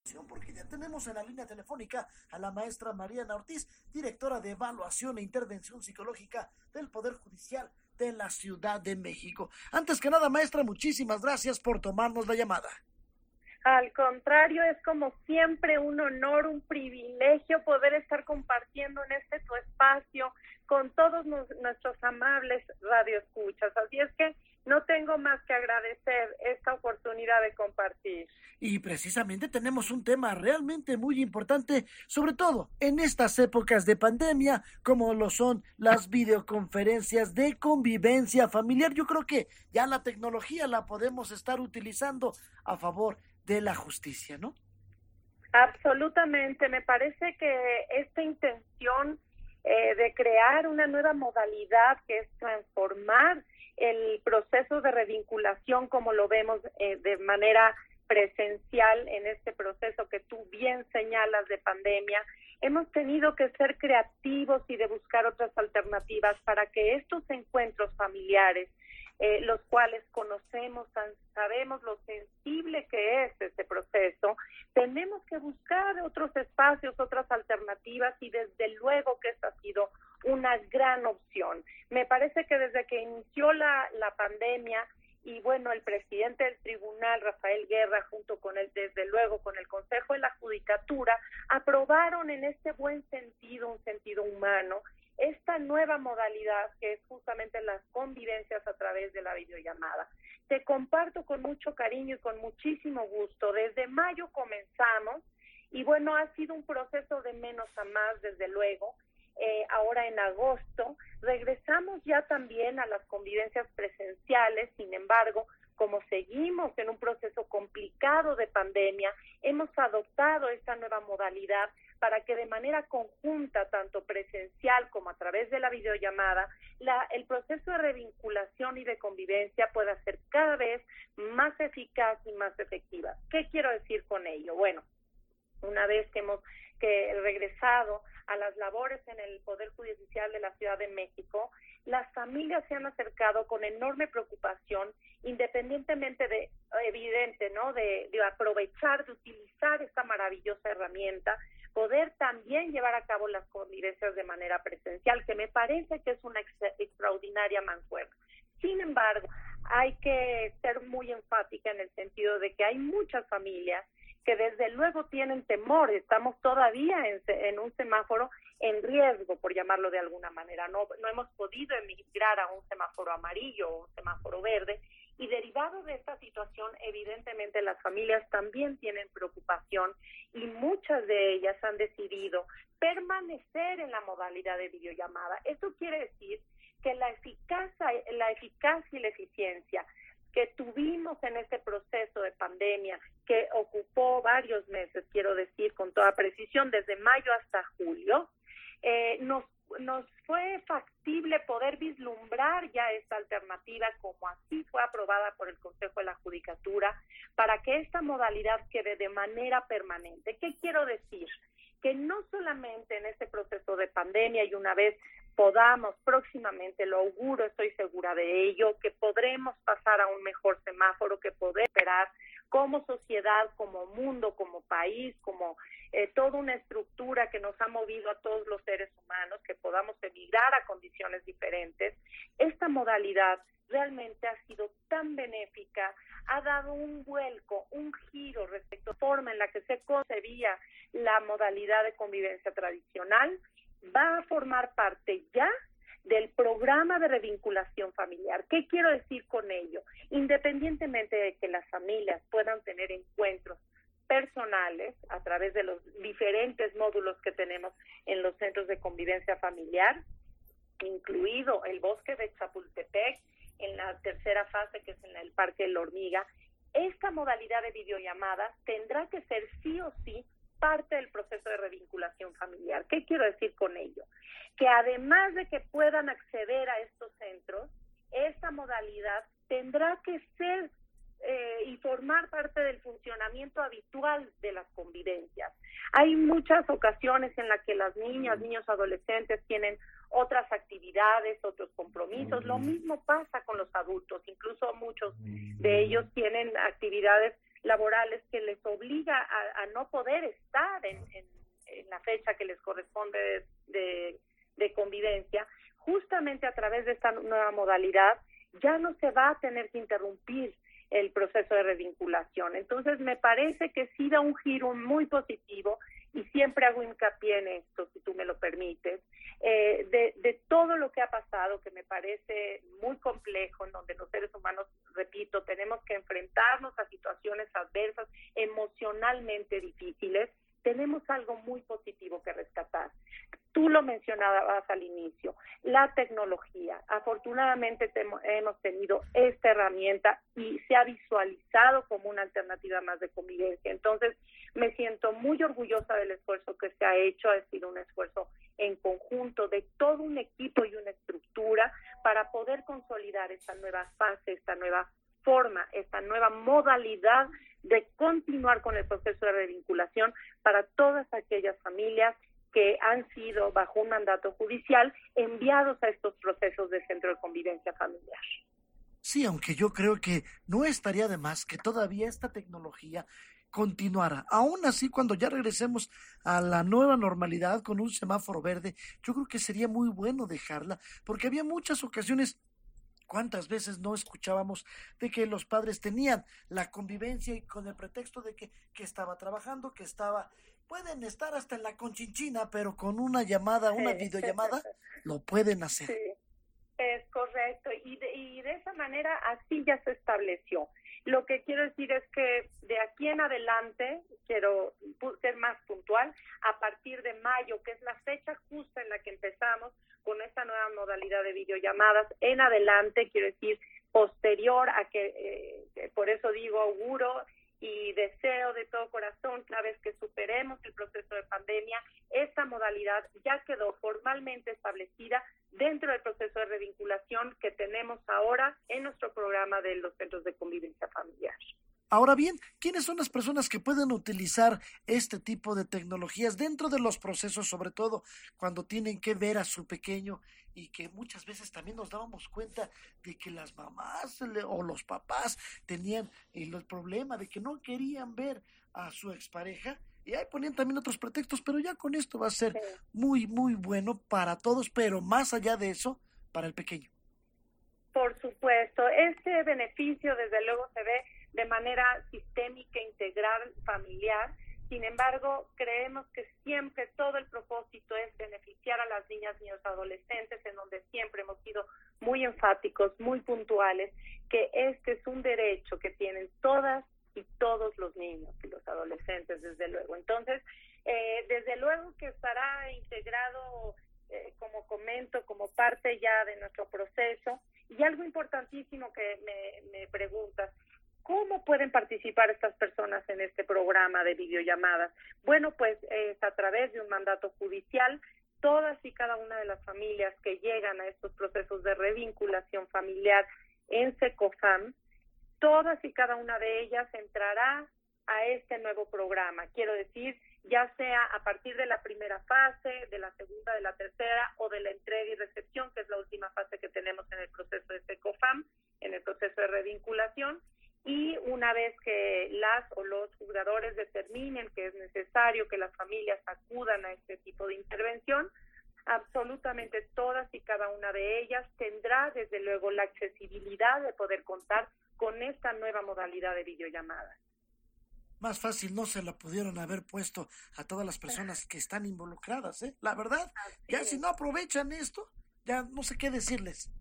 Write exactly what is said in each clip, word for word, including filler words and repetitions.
Porque ya tenemos en la línea telefónica a la maestra Mariana Ortiz, directora de Evaluación e Intervención Psicológica del Poder Judicial de la Ciudad de México. Antes que nada, maestra, muchísimas gracias por tomarnos la llamada. Al contrario, es como siempre un honor, un privilegio poder estar compartiendo en este tu espacio con todos nos, nuestros amables radioescuchas. Así es que no tengo más que agradecer esta oportunidad de compartir. Y precisamente tenemos un tema realmente muy importante, sobre todo en estas épocas de pandemia, como lo son las videoconferencias de convivencia familiar. Yo creo que ya la tecnología la podemos estar utilizando a favor de la justicia, ¿no? Absolutamente. Me parece que esta intención eh, de crear una nueva modalidad, que es transformar el proceso de revinculación como lo vemos eh, de manera presencial en este proceso que tú bien señalas de pandemia, hemos tenido que ser creativos y de buscar otras alternativas para que estos encuentros familiares, eh, los cuales conocemos, sabemos lo sensible que es este proceso, tenemos que buscar otros espacios, otras alternativas, y desde luego que esta ha sido una gran opción. Me parece que desde que inició la, la pandemia, y bueno, el presidente del tribunal, Rafael Guerra, junto con el, desde luego, con el Consejo de la Judicatura, aprobaron en este buen sentido, un sentido humano, esta nueva modalidad que es justamente las convivencias a través de la videollamada. Te comparto con mucho cariño y con muchísimo gusto. Desde mayo comenzamos y bueno, ha sido un proceso de menos a más, desde luego. Eh, ahora en agosto regresamos ya también a las convivencias presenciales. Sin embargo, como seguimos en un proceso complicado de pandemia, hemos adoptado esta nueva modalidad para que de manera conjunta, tanto presencial como a través de la videollamada, la, el proceso de revinculación y de convivencia pueda ser cada vez más eficaz y más efectiva. ¿Qué quiero decir con ello? Bueno, una vez que hemos que regresado a las labores en el Poder Judicial de la Ciudad de México, las familias se han acercado con enorme preocupación, independientemente de, evidente, ¿no?, de, de aprovechar, de utilizar esta maravillosa herramienta, poder también llevar a cabo las convivencias de manera presencial, que me parece que es una ex- extraordinaria mancuerna. Sin embargo, hay que ser muy enfática en el sentido de que hay muchas familias que desde luego tienen temor. Estamos todavía en, en un semáforo en riesgo, por llamarlo de alguna manera. No, no hemos podido emigrar a un semáforo amarillo o un semáforo verde, y derivado de esta situación, evidentemente las familias también tienen preocupación y muchas de ellas han decidido permanecer en la modalidad de videollamada. Esto quiere decir que la eficacia, la eficacia y la eficiencia que tuvimos en este proceso de pandemia, que ocupó varios meses, quiero decir con toda precisión, desde mayo hasta julio, eh, nos, nos fue factible poder vislumbrar ya esta alternativa, como así fue aprobada por el Consejo de la Judicatura, para que esta modalidad quede de manera permanente. ¿Qué quiero decir? Que no solamente en este proceso de pandemia, y una vez podamos próximamente, lo auguro, estoy segura de ello, que podremos pasar a un mejor semáforo, que poder esperar como sociedad, como mundo, como país, como eh, toda una estructura que nos ha movido a todos los seres humanos, que podamos emigrar a condiciones diferentes. Esta modalidad realmente ha sido tan benéfica, ha dado un vuelco, un giro respecto a la forma en la que se concebía la modalidad de convivencia tradicional. Va a formar parte ya del programa de revinculación familiar. ¿Qué quiero decir con ello? Independientemente de que las familias puedan tener encuentros personales a través de los diferentes módulos que tenemos en los centros de convivencia familiar, incluido el Bosque de Chapultepec, en la tercera fase, que es en el Parque de la Hormiga, esta modalidad de videollamadas tendrá que ser sí o sí parte del proceso de revinculación familiar. ¿Qué quiero decir con ello? Que además de que puedan acceder a estos centros, esta modalidad tendrá que ser eh, y formar parte del funcionamiento habitual de las convivencias. Hay muchas ocasiones en las que las niñas, niños, adolescentes tienen otras actividades, otros compromisos. Lo mismo pasa con los adultos, incluso muchos de ellos tienen actividades laborales que les obliga a, a no poder estar en, en, en la fecha que les corresponde de, de, de convivencia, justamente a través de esta nueva modalidad ya no se va a tener que interrumpir el proceso de revinculación. Entonces me parece que sí da un giro muy positivo, y siempre hago hincapié en esto, si tú me lo permites, eh, de, de todo lo que ha pasado, que me parece muy complejo, en donde los seres humanos, repito, tenemos que enfrentarnos a situaciones adversas, emocionalmente difíciles. Tenemos algo muy positivo que rescatar. Tú lo mencionabas al inicio, la tecnología. Afortunadamente te, hemos tenido esta herramienta y se ha visualizado como una alternativa más de convivencia. Entonces, me siento muy orgullosa del esfuerzo que se ha hecho. Ha sido un esfuerzo en conjunto de todo un equipo y una estructura para poder consolidar esta nueva fase, esta nueva forma, esta nueva modalidad de continuar con el proceso de revinculación para todas aquellas familias que han sido, bajo un mandato judicial, enviados a estos procesos de centro de convivencia familiar. Sí, aunque yo creo que no estaría de más que todavía esta tecnología continuara. Aún así, cuando ya regresemos a la nueva normalidad con un semáforo verde, yo creo que sería muy bueno dejarla, porque había muchas ocasiones. ¿Cuántas veces no escuchábamos de que los padres tenían la convivencia y con el pretexto de que, que estaba trabajando, que estaba, pueden estar hasta en la Conchinchina, pero con una llamada, una videollamada, lo pueden hacer? Sí, es correcto. Y de, y de esa manera así ya se estableció. Lo que quiero decir es que de aquí en adelante, quiero ser más puntual, a partir de mayo, que es la fecha justa en la que empezamos con esta nueva modalidad de videollamadas, en adelante, quiero decir, posterior a que, eh, por eso digo, auguro y deseo de todo corazón, una vez que superemos el proceso de pandemia, esta modalidad ya quedó formalmente establecida dentro del proceso de revinculación que tenemos ahora en nuestro programa de los centros de convivencia familiar. Ahora bien, ¿quiénes son las personas que pueden utilizar este tipo de tecnologías dentro de los procesos, sobre todo cuando tienen que ver a su pequeño, y que muchas veces también nos dábamos cuenta de que las mamás o los papás tenían el problema de que no querían ver a su expareja? Y ahí ponían también otros pretextos, pero ya con esto va a ser muy, muy bueno para todos, pero más allá de eso, para el pequeño. Por supuesto, este beneficio desde luego se ve de manera sistémica, integral, familiar. Sin embargo, creemos que siempre todo el propósito es beneficiar a las niñas, niños, adolescentes, en donde siempre hemos sido muy enfáticos, muy puntuales, que este es un derecho que tienen todas y todos los niños y los adolescentes, desde luego. Entonces, eh, desde luego que estará integrado, eh, como comento, como parte ya de nuestro proceso. Y algo importantísimo que me, me preguntas, ¿cómo pueden participar estas personas en este programa de videollamadas? Bueno, pues es a través de un mandato judicial. Todas y cada una de las familias que llegan a estos procesos de revinculación familiar en SECOFAM, todas y cada una de ellas entrará a este nuevo programa. Quiero decir, ya sea a partir de la primera fase, de la segunda, de la tercera o de la entrega y recepción, que es la última fase que tenemos en el proceso de SECOFAM, en el proceso de revinculación. Y una vez que las o los juzgadores determinen que es necesario que las familias acudan a este tipo de intervención, absolutamente todas y cada una de ellas tendrá desde luego la accesibilidad de poder contar con esta nueva modalidad de videollamada. Más fácil no se la pudieron haber puesto a todas las personas que están involucradas, ¿eh? La verdad, así ya es. Si no aprovechan esto, ya no sé qué decirles.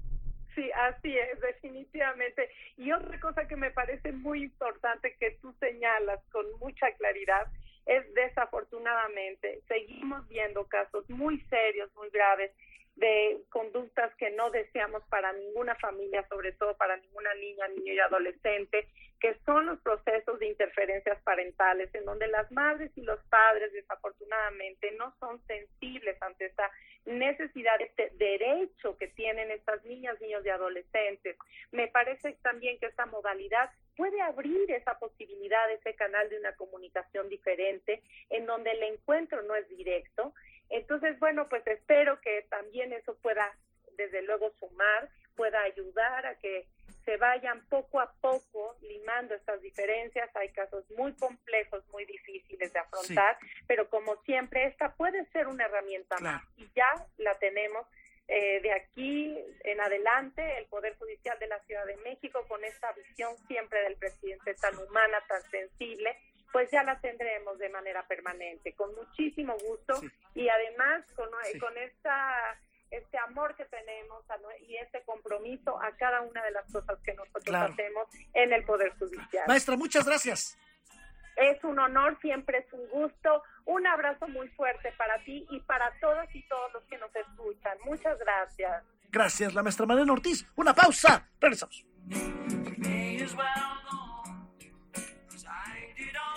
Sí, así es, definitivamente. Y otra cosa que me parece muy importante que tú señalas con mucha claridad es, desafortunadamente, seguimos viendo casos muy serios, muy graves, de conductas que no deseamos para ninguna familia, sobre todo para ninguna niña, niño y adolescente, que son los procesos de interferencias parentales, en donde las madres y los padres, desafortunadamente, no son sensibles ante esta necesidad, este derecho que tienen estas niñas, niños y adolescentes. Me parece también que esta modalidad puede abrir esa posibilidad, ese canal de una comunicación diferente, en donde el encuentro no es directo. Entonces, bueno, pues espero que también eso pueda, desde luego, sumar, pueda ayudar a que se vayan poco a poco limando estas diferencias. contar, sí. Pero como siempre, esta puede ser una herramienta claro. más, y ya la tenemos. Eh, de aquí en adelante, el Poder Judicial de la Ciudad de México, con esta visión siempre del presidente tan humana, tan sensible, pues ya la tendremos de manera permanente, con muchísimo gusto, sí. Y además con, sí. con esta... este amor que tenemos a, y este compromiso a cada una de las cosas que nosotros claro. hacemos en el Poder Judicial. Maestra, muchas gracias. Es un honor, siempre es un gusto. Un abrazo muy fuerte para ti y para todas y todos los que nos escuchan. Muchas gracias. Gracias, la maestra Mariana Ortiz. Una pausa. Regresamos.